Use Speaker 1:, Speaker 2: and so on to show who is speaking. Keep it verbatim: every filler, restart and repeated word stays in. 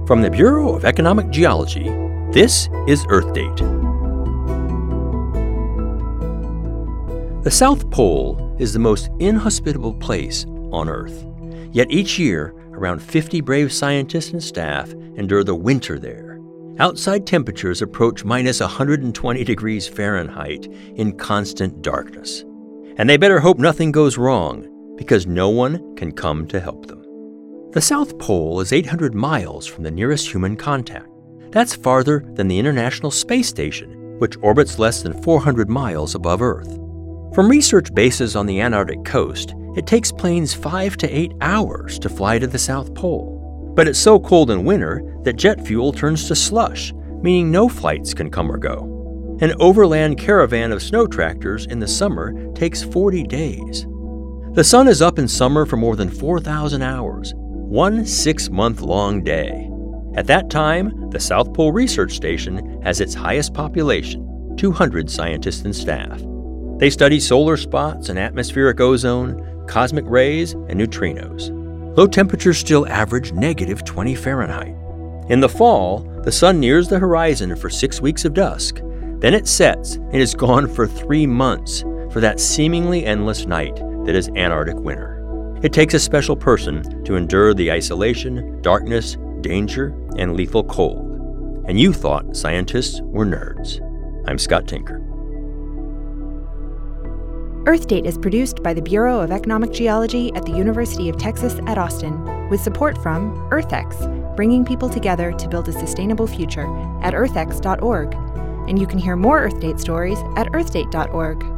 Speaker 1: From the Bureau of Economic Geology, this is Earth Date. The South Pole is the most inhospitable place on Earth. Yet each year, around fifty brave scientists and staff endure the winter there. Outside temperatures approach minus one hundred twenty degrees Fahrenheit in constant darkness. And they better hope nothing goes wrong, because no one can come to help them. The South Pole is eight hundred miles from the nearest human contact. That's farther than the International Space Station, which orbits less than four hundred miles above Earth. From research bases on the Antarctic coast, it takes planes five to eight hours to fly to the South Pole. But it's so cold in winter that jet fuel turns to slush, meaning no flights can come or go. An overland caravan of snow tractors in the summer takes forty days. The sun is up in summer for more than four thousand hours, one six-month-long day. At that time, the South Pole Research Station has its highest population, two hundred scientists and staff. They study solar spots and atmospheric ozone, cosmic rays, and neutrinos. Low temperatures still average negative twenty Fahrenheit. In the fall, the sun nears the horizon for six weeks of dusk. Then it sets and is gone for three months for that seemingly endless night that is Antarctic winter. It takes a special person to endure the isolation, darkness, danger, and lethal cold. And you thought scientists were nerds. I'm Scott Tinker.
Speaker 2: Earth Date is produced by the Bureau of Economic Geology at the University of Texas at Austin, with support from EarthX, bringing people together to build a sustainable future at earth x dot org. And you can hear more Earth Date stories at earth date dot org.